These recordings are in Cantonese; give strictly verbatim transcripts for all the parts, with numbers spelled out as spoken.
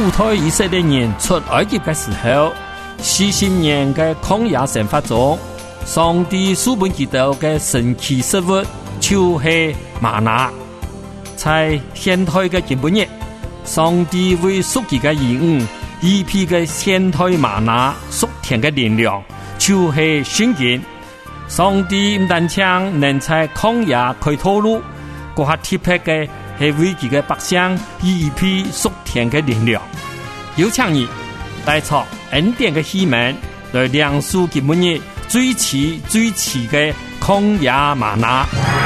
主推以色列人出埃及的时候，四十年的曠野生活中，上帝赐本基督的神奇食物就是嗎哪。在現代的今本日，上帝為屬己的兒女預備的現代嗎哪屬天的力量，就是聖經。上帝唔單止能在曠野開道路，嗰下特別嘅係為佢嘅百姓預備屬天嘅力量。有請你帶出恩典嘅希望，來亮出今本日最遲最遲嘅曠野嗎哪。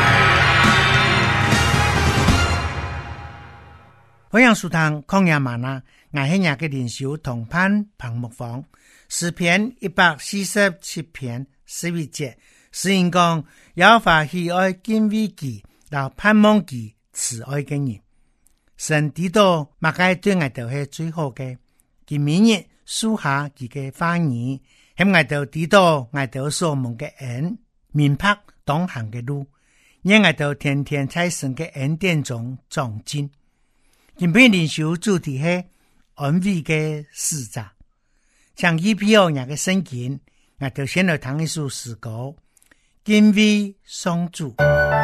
歡迎收聽曠野嗎哪，我係日嘅靈修同伴彭木芳。詩篇一百四十七篇十一節，詩人講耶和華喜愛敬畏佢，到盼望佢慈愛嘅人。神知道乜嘢對我哋係最好嘅，佢每日數下佢嘅話語，喺我哋知道我哋所蒙嘅恩，明白當行嘅路，讓我哋天天在神嘅恩典中長進。今天靈修主題係安慰嘅使者，像以皮歐人嘅聖經，我哋先來聽一首詩歌，敬畏上主。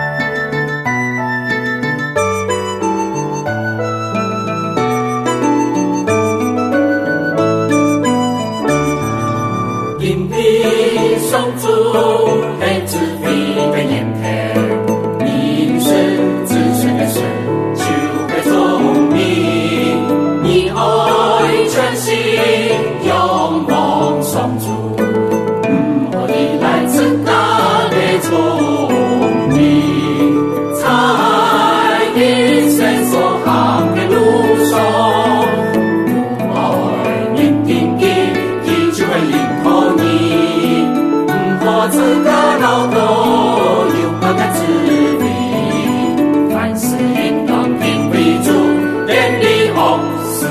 敬畏上主，係智慧嘅源頭，民生自身嘅神。你愛全心仰望上主，我的來自大的聰明，在人生所行的路上，愛認定的，依舊會領導你，唔可自個勞動，有我的智慧，凡事應當敬畏主，連你學。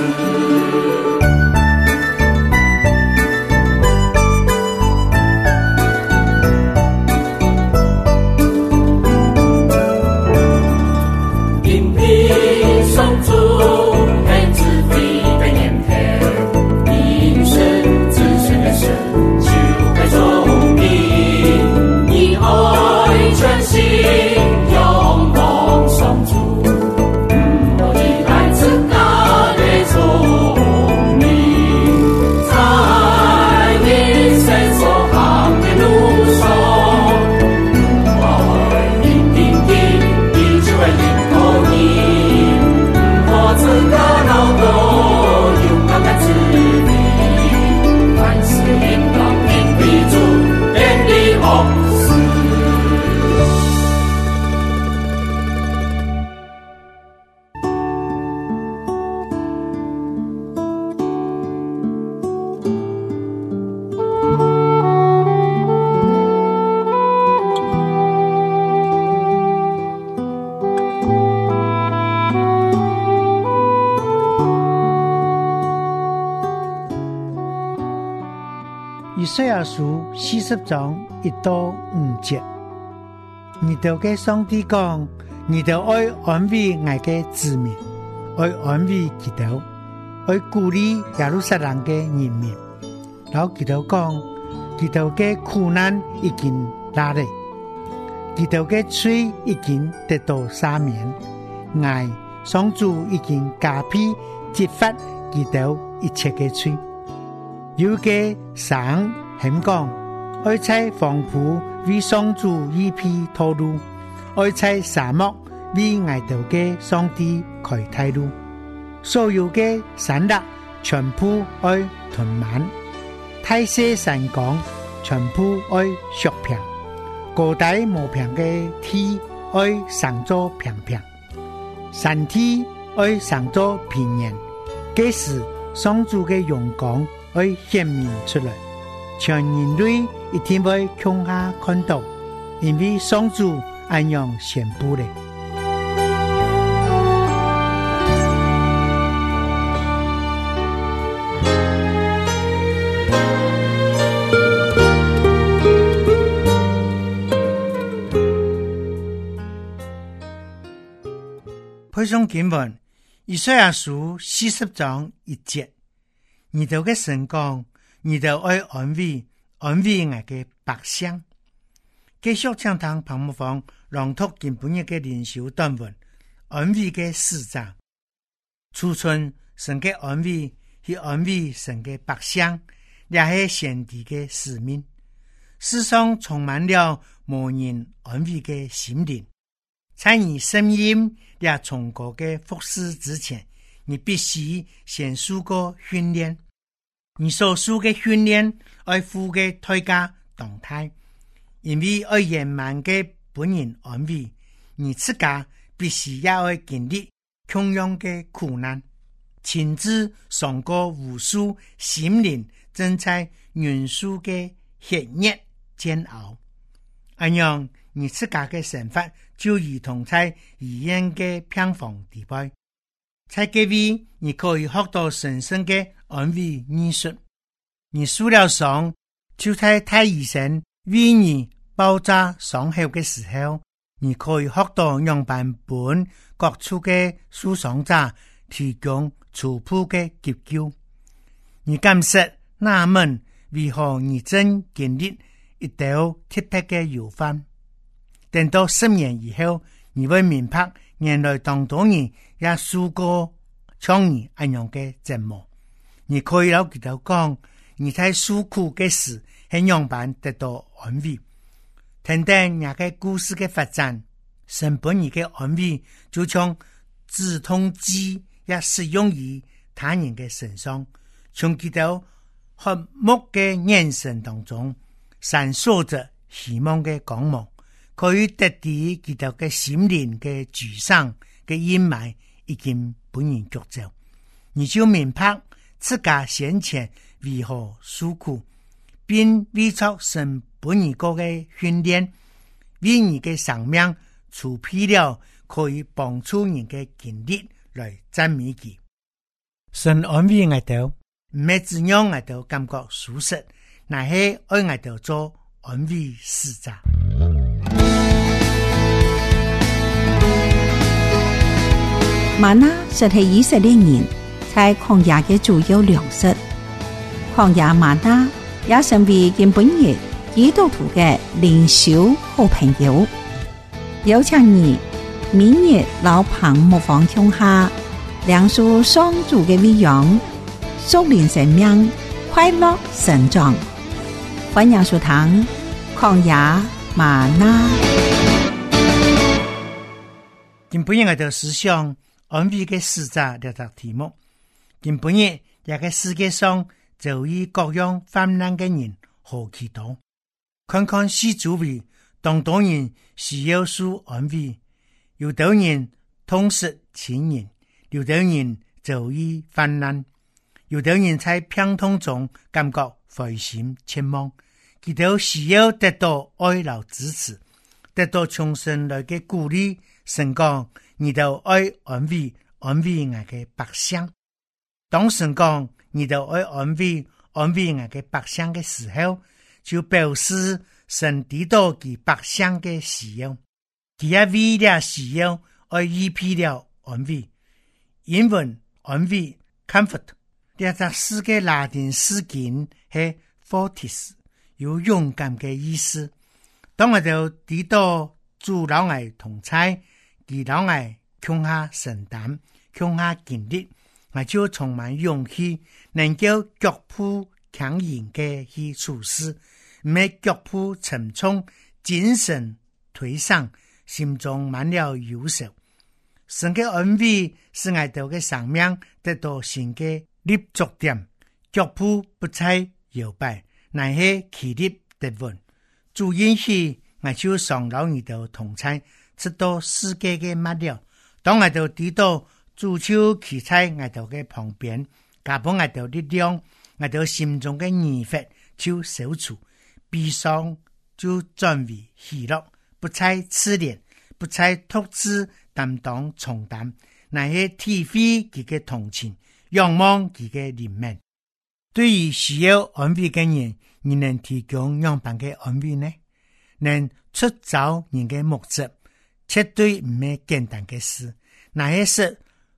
以賽亞書四十章一到五節，你哋嘅上帝講，你哋愛安慰我嘅子民，愛安慰佢哋，愛鼓勵耶路撒冷嘅人民。然後佢哋講，佢哋嘅苦難已經來嚟，佢哋嘅罪已經得到赦免，愛上主已經加倍責罰佢哋一切嘅罪。有嘅省很講，愛在荒蕪為上主預備道路，愛在沙漠為愛道嘅上帝開大路。所有嘅山脈全部愛屯滿，大小山崗全部愛削平，高大無平嘅地愛上做平平，山體愛上做平原。這時上主嘅榮光會顯明出來，全人類一定會向下看到，因為上主安樣宣布的。配上經文， 以赛亚书四十章一节，你哋嘅神講，你哋愛安慰安慰我嘅百姓。繼續請聽彭木芳朗讀今本日嘅靈修短文，安慰嘅使者。儲存神嘅安慰，去安慰神嘅百姓，也係先知嘅使命。世上充滿了無人安慰嘅心靈。在你聲音也崇高嘅服侍之前，你必須先受過訓練。你所受嘅訓練愛付嘅代價動態，因為愛圓滿嘅本人安慰，你自家必須也愛經歷同樣嘅苦難，親自嘗過無數心靈正在忍受嘅血熱煎熬。咁樣你自家嘅想法就如同在醫院嘅病房地位，在這位你可以學到神聖嘅安慰藝術。你受了傷，就在睇醫生為你包紮傷口嘅時候，你可以學到樣板本各處嘅受傷者提供初步嘅急救。你感受納悶為何你正經歷一道特別嘅憂患。等到十年以後，你會明白原來當多人也受過像你一樣嘅折磨。你可以老記得講，你在受苦嘅時係樣板得到安慰。聽聽那個故事嘅發展，神本意嘅安慰就像止痛劑也適用於他人嘅身上，從佢到渴慕嘅眼神當中閃爍着希望嘅光芒，可以得抵佢到嘅心靈嘅沮喪嘅陰霾已經本人捉走，你就明白自家先前為何受苦，並為出神本意個嘅訓練，為你嘅生命儲備了可以幫助人嘅經歷來讚美佢。神安慰我哋，唔係只讓我哋感覺舒適，乃係愛我哋做安慰使者。 嗎哪實係以色列人在曠野嘅主要糧食，曠野嗎哪也成為今本日基督徒嘅靈修好朋友。有請你明日老彭牧坊鄉下梁樹雙主嘅微揚，屬靈生命快樂成長。歡迎收聽曠野嗎哪。 今本日我哋思想安慰嘅使者呢個題目。今本日也個世界上就以各樣患難嘅人何其多，看看四周圍，當多人需要受安慰，有的人痛失親人，有的人就以患難，有的人在病痛中感覺灰心切望，佢哋需要得到愛勞支持，得到從神來嘅鼓勵。神講，你就愛安慰安慰我嘅百姓。當神講，你就愛安慰安慰我嘅百姓嘅時候，就表示神知道佢百姓嘅需要，佢也為了需要而預備了安慰。英文安慰 comfort， 呢個四個拉丁詩根係 fortis， 有勇敢嘅意思。當我就知道主老我同在，佢老我強下承擔，強下經歷，我就充滿勇氣，能夠腳步強硬嘅去處事，唔係腳步沉重，精神頹喪，心中滿了憂愁。神嘅安慰使我哋嘅生命得到新嘅立足點，腳步不再搖擺，乃係企立得穩。主允許我就上老你哋同在，直到世界嘅末了。當我哋知道主就企在我哋嘅旁邊，加幫我哋力量，我哋心中嘅疑惑就消除，悲傷就轉為喜樂，不再自憐，不再獨自擔當重擔，乃係體會佢嘅同情，仰望佢嘅憐憫。對於需要安慰嘅人，你能提供樣板嘅安慰呢？能出走人嘅目的，絕對唔係簡單嘅事，乃係是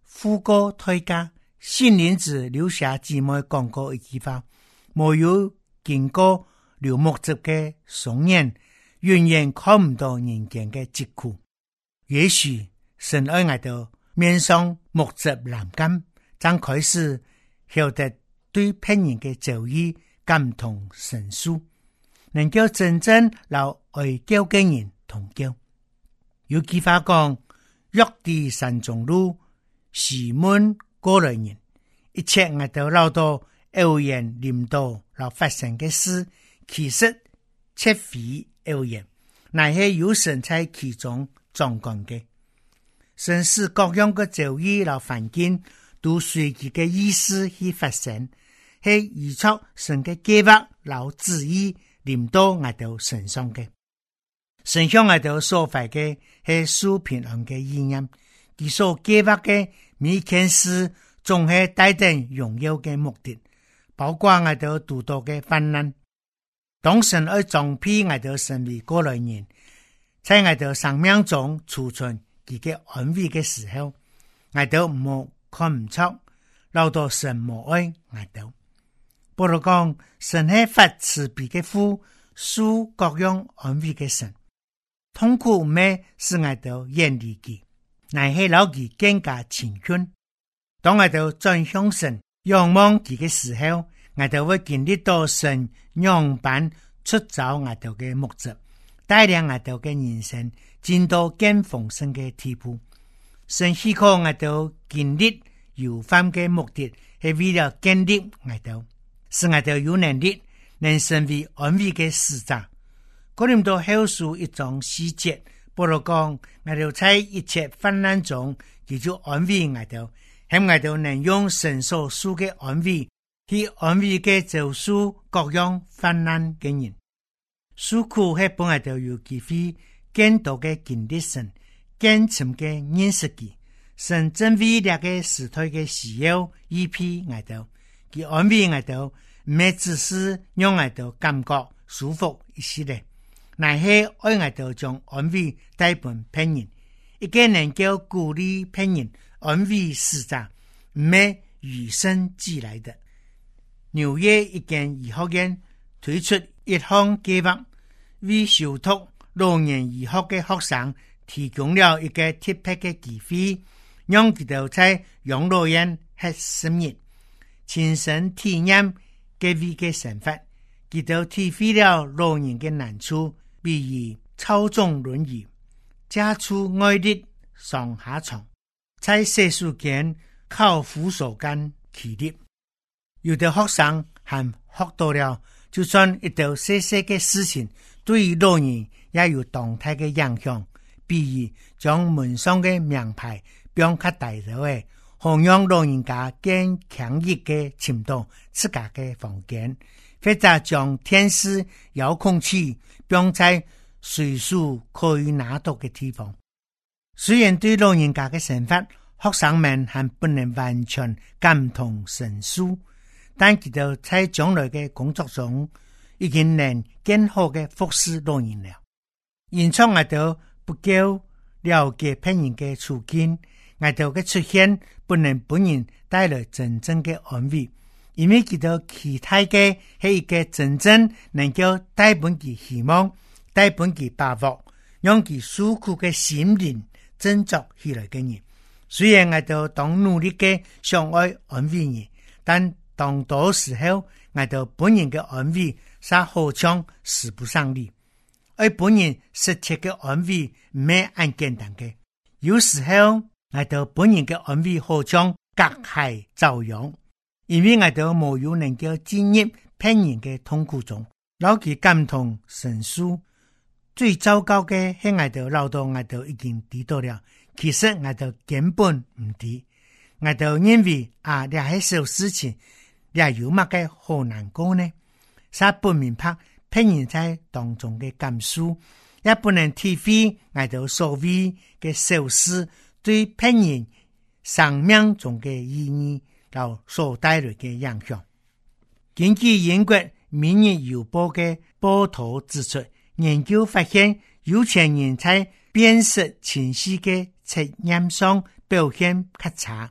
富哥退家，信灵子留下姊妹講過一句話，沒有經過流木汁嘅雙眼，永遠看唔到人間嘅疾苦。也許神愛我哋面上木質藍感，將開始曉得對別人嘅遭遇感同身受，能夠真正留愛交嘅人同交。有句話講，約地山中路，時門過來人，一切我哋留到偶然臨到留發生嘅事，其實切非偶然，乃係有神在其中掌管嘅。神使各樣嘅遭遇和環境都隨佢嘅意思去發生，係預測神嘅計劃和旨意臨到我哋身上嘅。神向我哋所發嘅係屬平安嘅意念，佢所計劃嘅每件事總係帶定榮耀嘅目的，包括我哋遇到嘅患難。當神愛裝備我哋成為過來人，在我哋生命中儲存佢嘅安慰嘅時候，我哋唔好看唔出，留到神無愛我哋。保羅講，神係發慈悲嘅父，賜各樣安慰嘅神。痛苦咩使我哋遠離佢，乃係老佢更加親近。當我哋轉向神，仰望佢嘅時候，我哋會經歷到神樣板出走我哋嘅目的，帶領我哋嘅人生進到更豐盛嘅地步。神希望我哋經歷有關嘅目的，係為了建立我哋，使我哋有能力能成為安慰嘅使者。哥林多後書一章四節，保羅講，我哋在一切患難中，佢就安慰我哋，希望我哋能用神所賜嘅安慰去安慰嘅遭受各樣患難嘅人。受苦係幫我哋有機會更多嘅經歷神，更深嘅認識佢。神正為了嘅時代嘅需要預備我哋，佢安慰我哋，唔係只是讓我哋感覺舒服一些咧。乃係愛我哋將安慰帶俾別人，一個能夠鼓勵別人、安慰使者，唔係與生俱來的。紐約一間醫學院推出一項計劃，為修讀老年醫學嘅學生提供了一個特別嘅機會，讓佢哋在養老院吃十日，親身體驗各位嘅想法，佢哋體會了老人嘅難處。比如操縱輪椅、家畜外力上下床、在洗手間靠扶手間起立。有的學生還學到了，就算一道細細嘅事情，對於老人也有動態嘅影響。比如將門上嘅名牌變較大咗嘅，好讓老人家更強烈嘅침到自家嘅房間，或者將電視遙控器放在隨處可以拿到嘅地方。雖然對老人家嘅想法，學生們還不能完全感同身受，但佢哋在將來嘅工作中，已經能更好嘅服侍老人了。因此我哋不夠了解別人嘅處境，我哋嘅出現不能本人帶來真正嘅安慰，因為佢哋期待嘅係一個真正能夠帶本佢希望、帶本佢把握，讓佢受苦嘅心靈振作起來嘅人。雖然我哋當努力嘅想愛安慰人，但當多時候我哋本人嘅安慰煞好像使不上力。而本人實際嘅安慰唔係咁簡單嘅，有時候我哋本人嘅安慰好像隔海遭殃，因為我哋冇有能夠進入別人嘅痛苦中，老其感同身受。最糟糕嘅係我哋老到我哋已經知道了，其實我哋根本唔知，我哋認為啊，呢係小事情，呢有乜嘅好難過呢？煞不明白別人在當中嘅感受，也不能體會我哋所謂嘅小事對別人生命中嘅意義和所帶來嘅影響。根據英國《每日郵報》嘅報道指出，研究發現有錢人在辨識清晰嘅測驗上表現較差，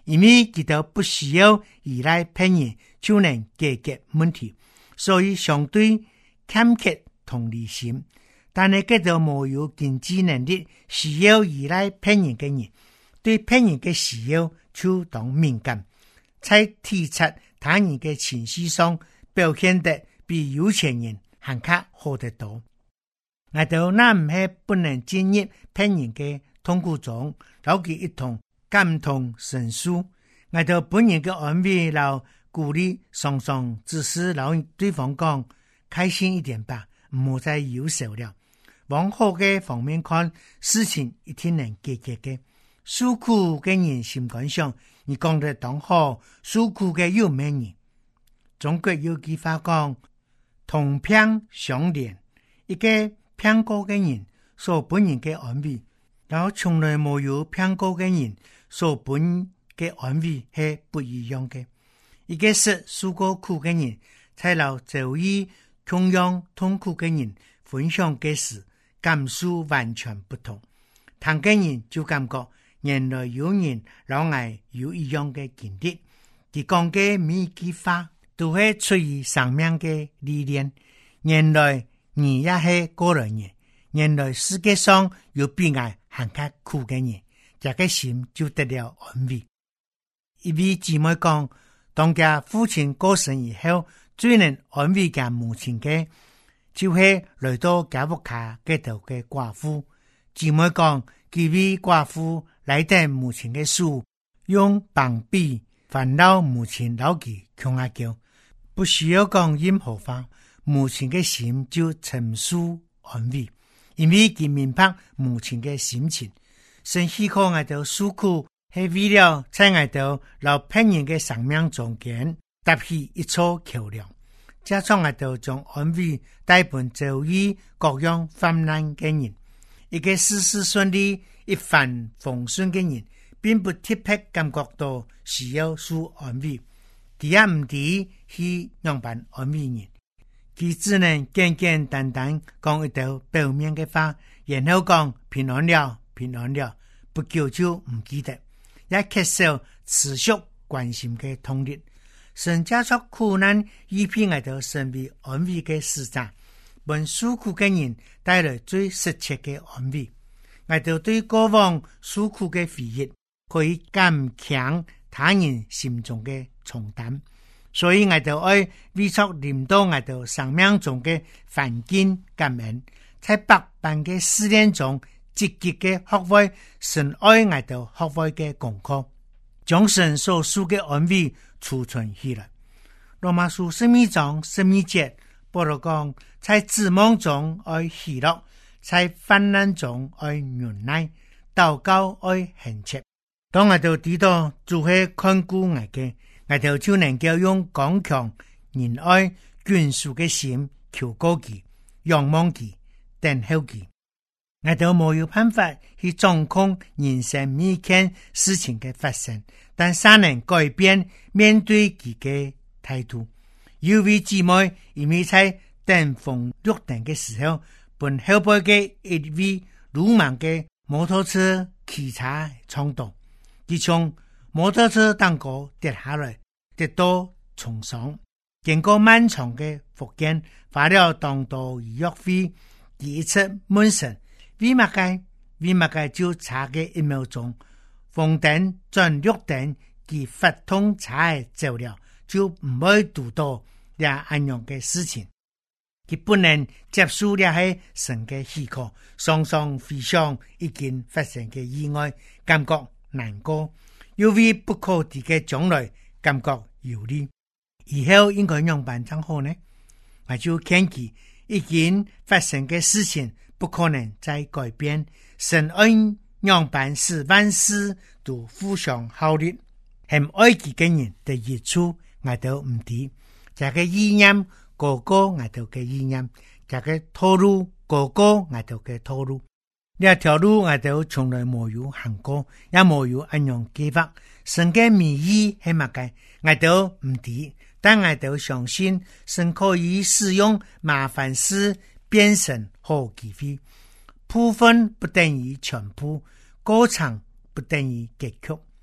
因为佢哋不需要依賴別人就能解決問題，所以相對欠缺同理心。但係佢哋冇有經濟能力，需要依賴別人嘅人，對別人嘅需要就當敏感，在體察他人嘅情緒上表現得比有錢人還較好得多。我哋那唔係不能進入別人嘅痛苦中，老佢一同感同身受。我哋本人嘅安慰老鼓勵，常常只是老對方講開心一點吧，唔好再憂愁了。往好嘅方面看，事情一定能解決嘅。受苦嘅人心肝上，你講得當好，受苦嘅有咩人？中國有句話講，同病相憐，一個病過嘅人所本人嘅安慰，然後從來沒有病過嘅人所本嘅安慰係不一樣嘅。一個是受過苦嘅人，才留遭遇同樣痛苦嘅人分享嘅事，感受完全不同。聽嘅人就感覺原來有人老愛有一樣嘅經歷，佢講嘅每一句話都係出於生命嘅歷練。原來你也係過來人，原來世界上有比我還較苦嘅人，這個心就得了安慰。一位姊妹講，當家父親過身以後，最能安慰家母親嘅，就係來到家屋卡嘅頭嘅寡婦。姊妹講，幾位寡婦來到母親嘅書，用棒臂煩惱母親老記窮阿叫，不需要講任何話，母親嘅心就沉舒安慰，因為佢明白母親嘅心情。神希望我哋受苦，係為了在我哋老朋友嘅生命中間搭起一座橋樑，加上我哋將安慰帶伴遭遇各樣患難嘅人。一個事事順利、一帆風順嘅人，並不特別感覺到需要受安慰，佢也唔知去樣辦安慰人，佢只能簡簡單單講一道表面嘅話，然後講平安了，平安了，不久就唔記得，也缺少持續關心嘅動力。神加速苦難預備我哋成為安慰嘅使者，為受苦嘅人帶來最實切嘅安慰。我哋對過往受苦嘅回憶，可以減輕他人心中嘅重擔。所以我哋愛為出臨到我哋生命中嘅環境感恩，在百般嘅試煉中積極嘅學會神愛我哋學會嘅功課，將神所賜嘅安慰儲存起來。羅馬書十二章十二節，保羅講，在指望中愛喜樂，在患難中愛忍耐，禱告愛懇切。當我哋知道主係看顧我嘅，我哋就能夠用剛強、仁愛、眷屬嘅心求告佢、仰望佢、等候佢。我哋冇有辦法去掌控人生每件事情嘅發生，但尚能改變面對佢嘅態度。有位姊妹因為在等紅綠燈嘅時候，本後背嘅一位魯莽嘅摩托車騎車衝動，佢從摩托車當過跌下來，跌到重傷。經過漫長嘅復健，花了當多醫藥費，佢一出門神，為乜嘅？為乜嘅就差嘅一秒鐘，紅燈轉綠燈，佢發通差走了，就唔會讀到這樣嘅事情。佢不能接受了係神嘅許可，常常回想已經發生嘅意外，感覺難過，又為不可敵嘅將來感覺憂慮。以後應該樣辦才好呢？我就勸佢，已經發生嘅事情不可能再改變，神愛樣辦使萬事都互相效力，係愛佢嘅人的益處，我都唔知。這個意念個個我都嘅意念，這個套路個個我都嘅套路。呢條路我都從來沒有行過，也沒有按樣計劃。神嘅名義係乜嘅，我都唔知。但我都相信神可以使用麻煩事變成好機會。部分不等於全部，過程不等於結局。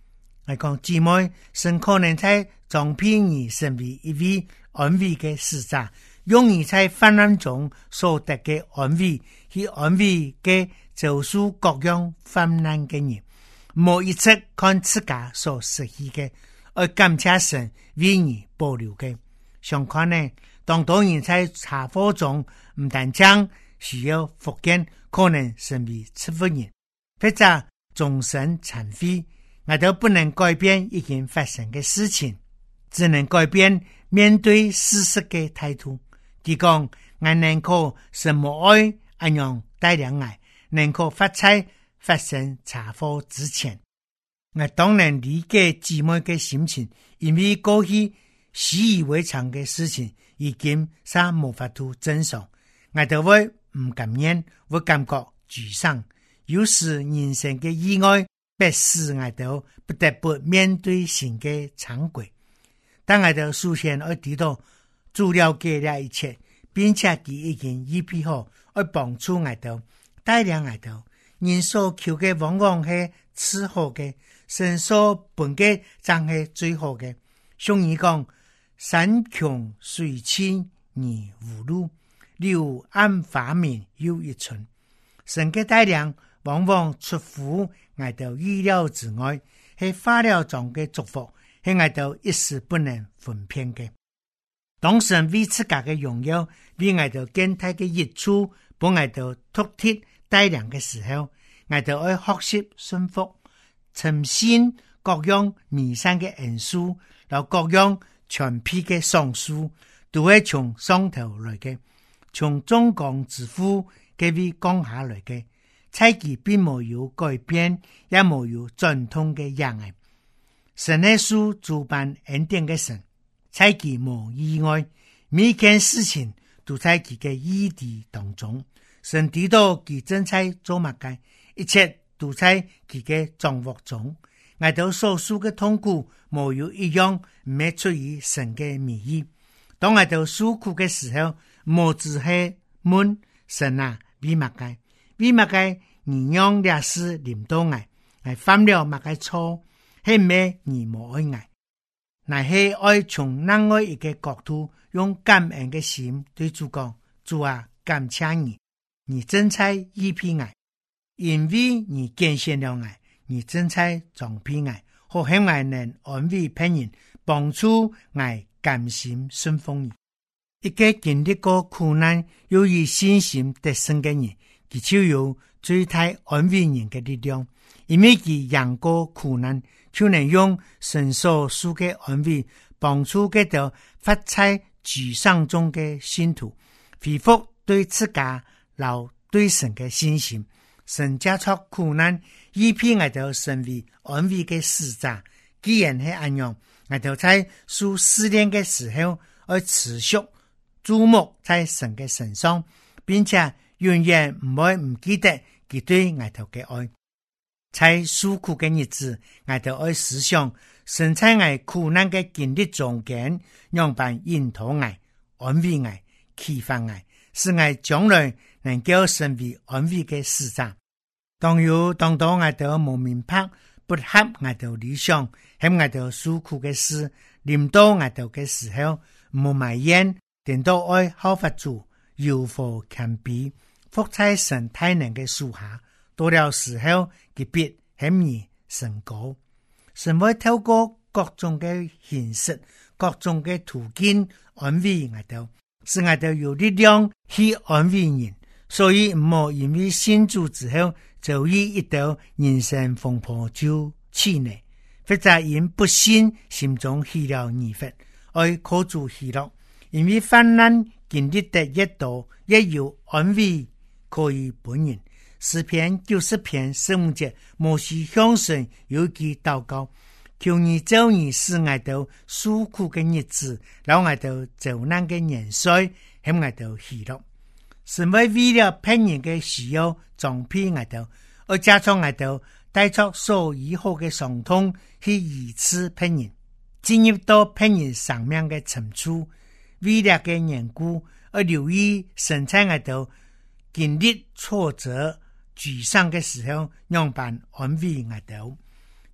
我講姊妹，神可能在裝備你成為一位安慰嘅使者，用你在患難中所得嘅安慰，去安慰嘅遭受各樣患難嘅人。冇一直看自家所失去嘅，而感謝神為你保留嘅。相反呢，當多人在茶貨中唔但將需要復健，可能成為吃福人，或者終身殘廢。我都不能改變已經發生的事情，只能改變面對事實的態度。佢講，我能夠什麼愛安樣帶領我，能夠發在發生茶禍之前。我當然理解姊妹的心情，因為過去習以為常的事情已經是無法度正常，我都會唔甘願，會感覺沮喪。有時人生的意外必使我哋不得不面對新嘅常軌，但我哋首先要知道主了解了一切，並且佢已經預備好要幫助我哋，帶領我哋。人所求嘅往往係次好嘅，神所本嘅真係最好嘅。所以講，山窮水盡而無路，柳暗花明又一村。神嘅帶領往往出乎我哋意料之外，係化了妝嘅祝福，係我哋一時不能分辨嘅。當神為自家嘅榮耀，為我哋見他嘅益處，幫我哋突貼帶領嘅時候，我哋要學習順服，誠信各樣彌散嘅恩賜，然後各樣全批嘅賞賜，都係從上頭來嘅，從中港之父嘅位降下來嘅。猜忌並沒有改變，也沒有轉通嘅樣嘅。神係屬主辦恩典嘅神，猜忌無意外，每件事情都在佢嘅意地當中。神知道佢正在做乜嘅，一切都在佢嘅掌握中。我哋所受嘅痛苦，無有一樣唔係出於神嘅美意。當我哋受苦嘅時候，無只係問神啊，為乜嘅？為乜嘅你讓烈士臨到我，我犯了乜嘅錯？係咩你無愛我？乃係愛從另外一個角度，用感恩嘅心對主講：主啊，感謝你，你真在醫治我，因為你揀選了我，你真在裝備我，好希望能安慰別人，幫助我甘心順服你。一個經歷過苦難又以信心得勝嘅人，佢就有最大安慰人嘅力量，因為佢贏過苦難，就能用神所賜嘅安慰，幫助嗰啲發在沮喪中嘅信徒，恢復對自家老對神嘅信心。神加出苦難，以便我哋成為安慰嘅使者。既然係咁樣，我哋在受試煉嘅時候，要持續注目在神嘅身上，並且永遠唔會唔記得佢對我哋嘅愛。在受苦嘅日子，我哋要思想神在我苦難嘅經歷中間，讓伴引導我、安慰我、啟發我，使我將來能夠成為安慰嘅使者。當有當到我哋無明白、不合我哋理想，喺我哋受苦嘅事臨到我哋嘅時候，冇埋怨，定到愛好發主，有福謙卑，伏在神大能嘅樹下。到了時候，佢必顯而成高。神會透過各種嘅形式、各種嘅途徑安慰我哋，使我哋有力量去安慰人。所以唔好因為信主之後就以一道人生風波就氣餒，或者因不信心中起了疑惑，愛靠主喜樂。因為患難經歷得越多，越有安慰可以本人。詩篇九十篇十五節，摩西向神有句禱告：求你照你使我哋受苦嘅日子，讓我哋遭難嘅年歲，向我哋喜樂。神會為了別人嘅需要，裝備我哋，而加上我哋帶出所以後嘅傷痛去醫治別人，進入到別人生命嘅深處。為了嘅緣故，而留意神在我哋經歷挫折、沮喪嘅時候，讓伴安慰我哋。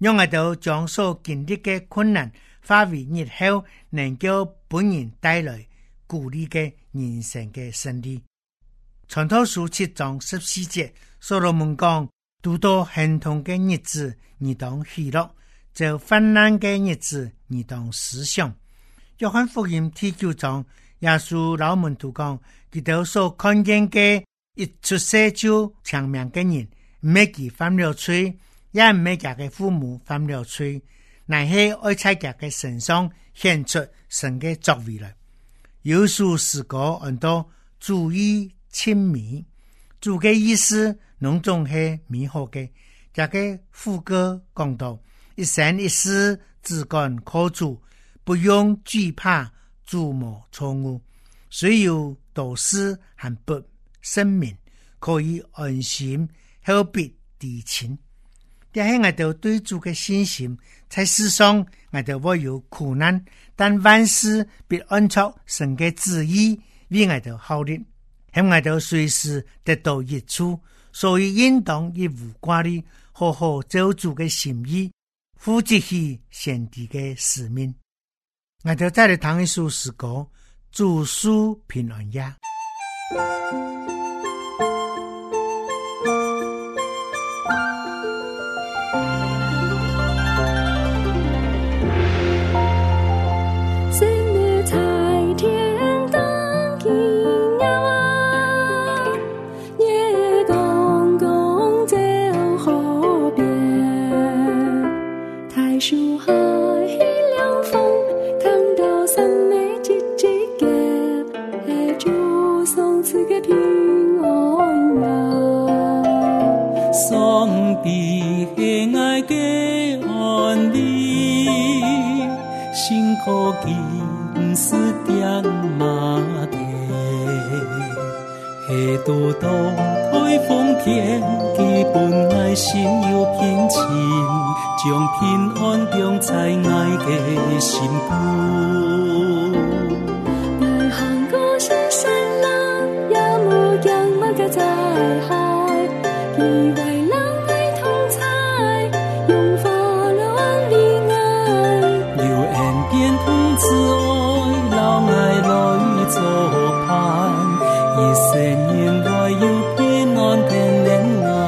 讓我哋將所經歷嘅困難化為日後能夠本人帶來鼓勵嘅人生嘅勝利。傳道書七章十四節，所羅門講：拄到疼痛嘅日子，你當喜樂；就患難嘅日子，你當思想。約翰福音第九章，耶穌老門徒講：佢哋所看見嘅一出世就長命嘅人，唔係佢犯了罪，也唔係佢嘅父母犯了罪，乃係愛在佢嘅身上顯出神嘅作為來。有數詩歌很多主意親密，主嘅意思攏總係美好嘅。這個副歌講到：一生一世只管靠主，不用懼怕主謀錯誤，雖有道士還不生命，可以安心後必地親。這係我哋對主嘅信心，在世上我哋會有苦難，但萬事必按照神嘅旨意為我哋效力，喺我哋隨時得到益處，所以應當一無掛慮，好好做主嘅心意，負起去先帝嘅使命。我哋再嚟聽一首詩歌，主賜平安夜。 可見是點馬嘅，下到到台風天，基本愛心有偏情，將平安放在愛嘅心骨。 大行過是山浪，也無將乜嘅在海，以為浪愛同在，用法了安利愛， 留恩典同慈愛，老愛來做伴，一生應該有平安天憐愛。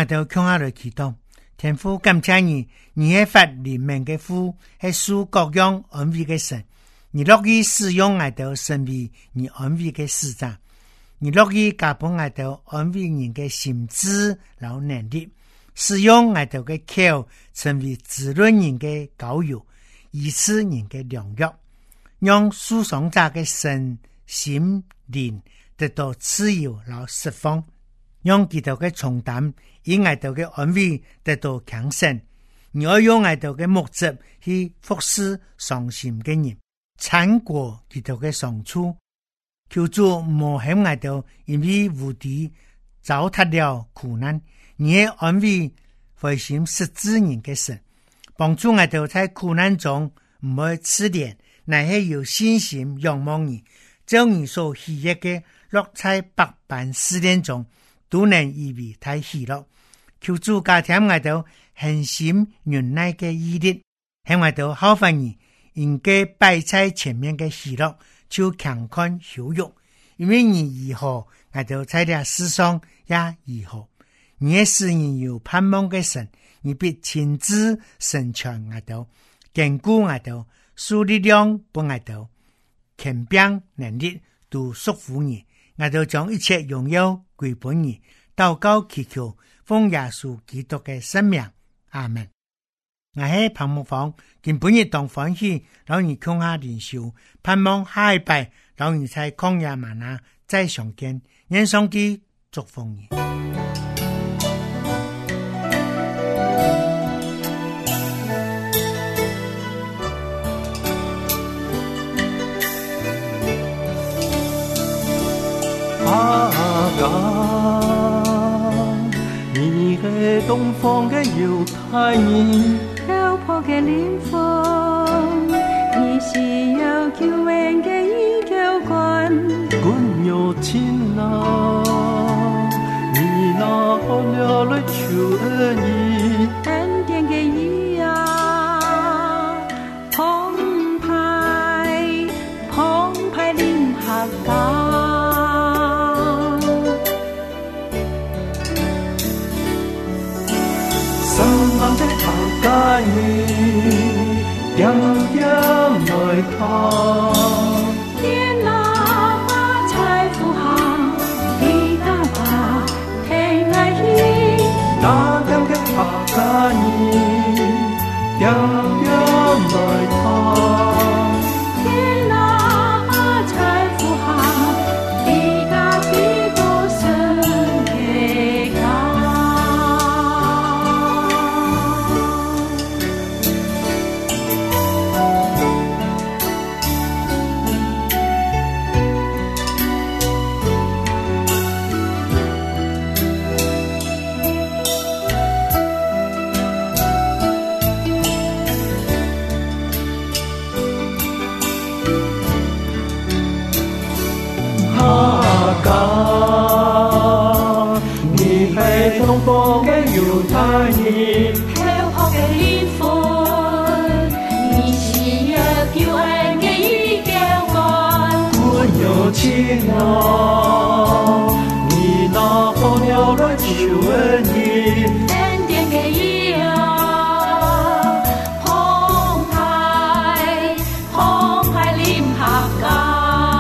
就向下來祈禱，天父感謝你，你係發憐憫嘅父，係賜各樣安慰嘅神。你樂意使用我哋成為你安慰嘅使者，你樂意加幫我哋安慰人嘅心智和能力，使用我哋嘅口成為滋潤人嘅膏油，以此人嘅良藥，讓受傷者嘅身心靈得到自由和釋放，讓佢哋嘅重擔以我哋嘅安慰得到強盛。你要用我哋嘅目的去服侍傷心嘅人，撐過佢哋嘅傷處，求主莫向我哋因為無敵糟蹋了苦難，你係安慰灰心失志人嘅神，幫助我哋在苦難中唔會痴戀，乃係有信心仰望你，將你所喜悅嘅落在百般試煉中，都能以為太喜樂。求主加添我哋恒心忍耐嘅毅力，向我哋好翻你應該擺在前面嘅喜樂，就強看羞辱，因為你如何，我哋在這世上也如何。你也是你有盼望嘅神，你必親自成全我哋，堅固我哋，賜力量幫我哋，權柄能力都屬乎你，我哋將一切榮耀歸俾你。禱告祈求，奉耶穌基督嘅聖名，阿門。我喺彭木房，見本日當歡喜，讓你共下靈修，盼望下一拜，讓你在曠野嗎哪再相見。願上帝祝福你。 阿剛，你係東方嘅猶太人， 漂泊嘅靈魂，你是有救恩嘅依靠關， 君有情郎，你拿好了來求恩義， 恩典嘅義啊，澎湃澎湃臨下港。 家你點點來看， 天哪把財富行，地大把天愛意， 那點點客家你點點來看， 天哪把財富行，地大比多神嘅家。 東方嘅猶太人， 漂泊嘅靈魂，你是有救恩嘅依靠關， 君有情郎，你拿好了來求恩義， 恩典嘅義啊，澎湃澎湃臨下港。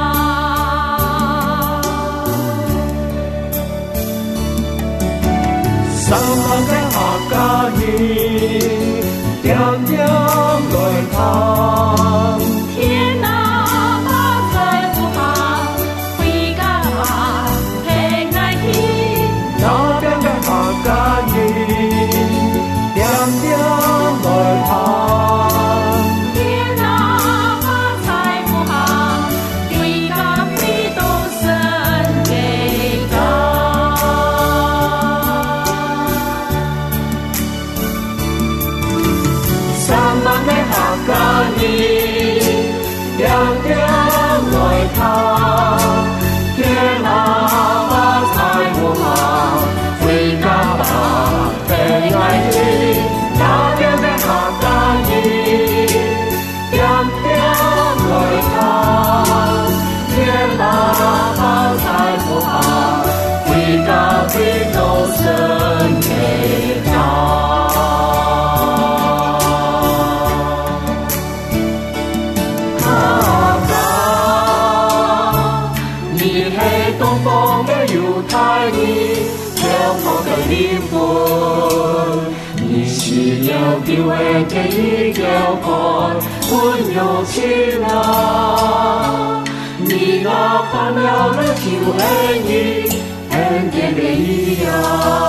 三萬嘅客家人，點點來看， 天哪把財富行，回家吧平安喜， 那邊嘅客家人，點點來看， 天哪把財富行，回家必都神嘅家。家人點點來看，天哪把財富行，回家吧平安喜，那邊嘅客家人點點來看，天哪把財富行，回家必都神嘅我嘅靈魂，你是要叫我嘅一條海，溫柔起來，你那盼了了就愛你，很甜的一樣。